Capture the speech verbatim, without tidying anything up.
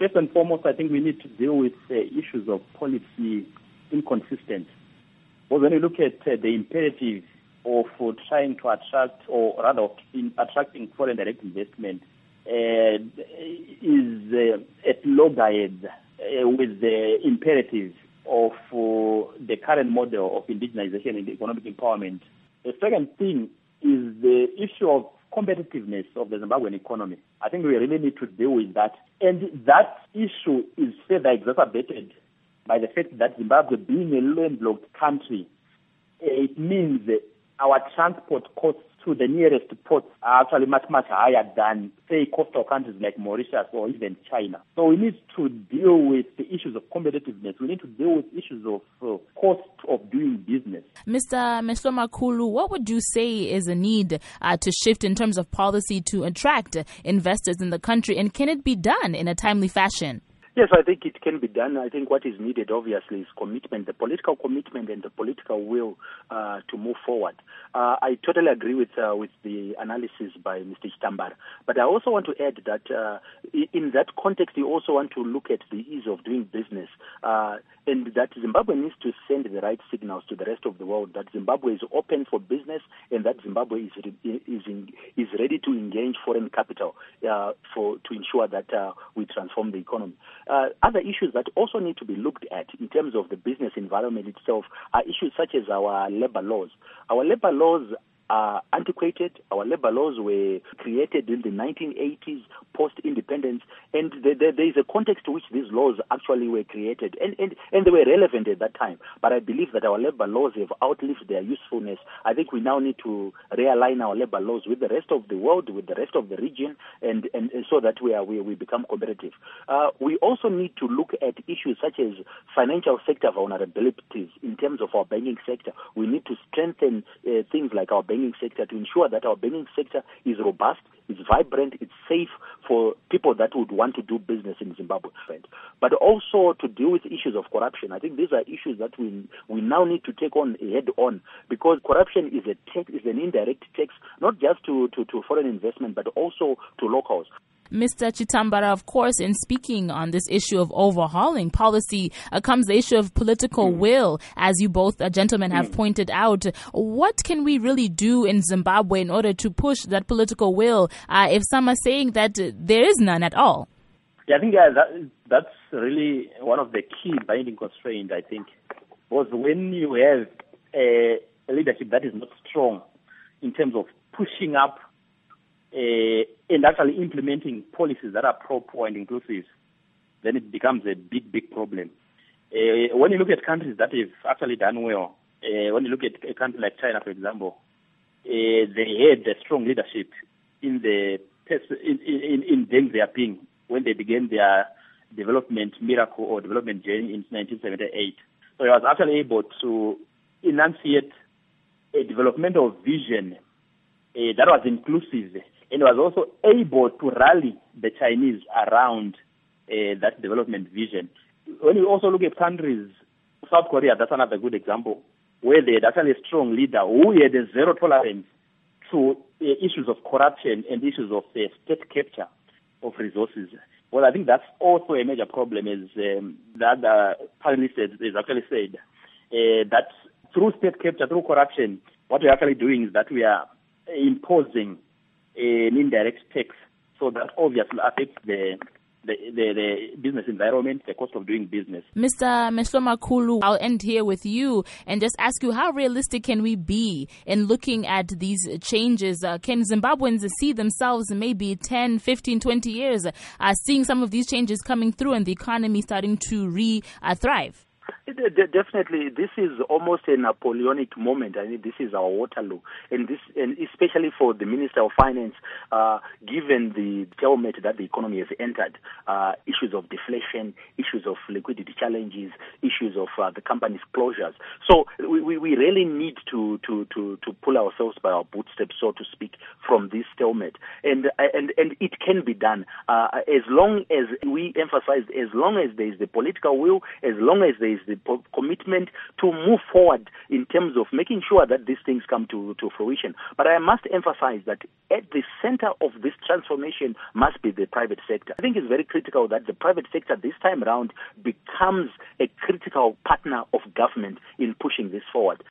First and foremost, I think we need to deal with uh, issues of policy inconsistency. Well, when you look at uh, the imperative of uh, trying to attract, or rather in attracting foreign direct investment, uh, is uh, at loggerheads uh, with the imperative of uh, the current model of indigenization and economic empowerment. The second thing is the issue of competitiveness of the Zimbabwean economy. I think we really need to deal with that. And that issue is further exacerbated by the fact that Zimbabwe, being a landlocked country, it means that our transport costs to the nearest ports are actually much, much higher than, say, coastal countries like Mauritius or even China. So we need to deal with the issues of competitiveness. We need to deal with issues of uh, cost of doing business. Mister Mehlomakulu, what would you say is a need uh, to shift in terms of policy to attract investors in the country, and can it be done in a timely fashion? Yes, I think it can be done. I think what is needed, obviously, is commitment, the political commitment and the political will uh, to move forward. Uh, I totally agree with uh, with the analysis by Mister Chitambara. But I also want to add that uh, in that context, you also want to look at the ease of doing business, uh, and that Zimbabwe needs to send the right signals to the rest of the world that Zimbabwe is open for business and that Zimbabwe is is in, is ready to engage foreign capital uh, for to ensure that uh, we transform the economy. Uh, other issues that also need to be looked at in terms of the business environment itself are issues such as our labor laws. Our labor laws are antiquated. Our labor laws were created in the nineteen eighties, post-independence, and there, there, there is a context to which these laws actually were created, and, and, and they were relevant at that time. But I believe that our labor laws have outlived their usefulness. I think we now need to realign our labor laws with the rest of the world, with the rest of the region, and, and, and so that we, are, we, we become competitive. Uh, we also need to look at issues such as financial sector vulnerabilities in terms of our banking sector. We need to strengthen uh, things like our banking sector to ensure that our banking sector is robust, it's vibrant, it's safe for people that would want to do business in Zimbabwe. But also to deal with issues of corruption. I think these are issues that we we now need to take on head on, because corruption is a tax, is an indirect tax, not just to, to, to foreign investment, but also to locals. Mister Chitambara, of course, in speaking on this issue of overhauling policy, uh, comes the issue of political mm. will, as you both uh, gentlemen have mm. pointed out. What can we really do in Zimbabwe in order to push that political will, uh, if some are saying that uh, there is none at all? Yeah, I think yeah, that, that's really one of the key binding constraints, I think, was when you have a, a leadership that is not strong in terms of pushing up Uh, and actually implementing policies that are pro-poor and inclusive, then it becomes a big, big problem. Uh, when you look at countries that have actually done well, uh, when you look at a country like China, for example, uh, they had a strong leadership in the in, in, in Deng Xiaoping when they began their development miracle or development journey in nineteen seventy-eight. So he was actually able to enunciate a developmental vision uh, that was inclusive, and was also able to rally the Chinese around uh, that development vision. When you also look at countries, South Korea, that's another good example, where they had actually a strong leader who had a zero tolerance to uh, issues of corruption and issues of uh, state capture of resources. Well, I think that's also a major problem, as um, the other panelist has actually said, uh, that through state capture, through corruption, what we're actually doing is that we are imposing an indirect tax, so that obviously affects the, the the the business environment, the cost of doing business. Mister Mehlomakulu, I'll end here with you and just ask you, how realistic can we be in looking at these changes? Uh, can Zimbabweans see themselves maybe ten, fifteen, twenty years uh, seeing some of these changes coming through and the economy starting to re-thrive? Definitely, this is almost a Napoleonic moment. I mean, this is our Waterloo, and this, and especially for the Minister of Finance, uh, given the stalemate that the economy has entered, uh, issues of deflation, issues of liquidity challenges, issues of uh, the company's closures. So we, we, we really need to, to, to, to pull ourselves by our bootstraps, so to speak, from this stalemate, and and and it can be done uh, as long as we emphasize, as long as there is the political will, as long as there is the the po- commitment to move forward in terms of making sure that these things come to, to fruition. But I must emphasize that at the center of this transformation must be the private sector. I think it's very critical that the private sector this time around becomes a critical partner of government in pushing this forward.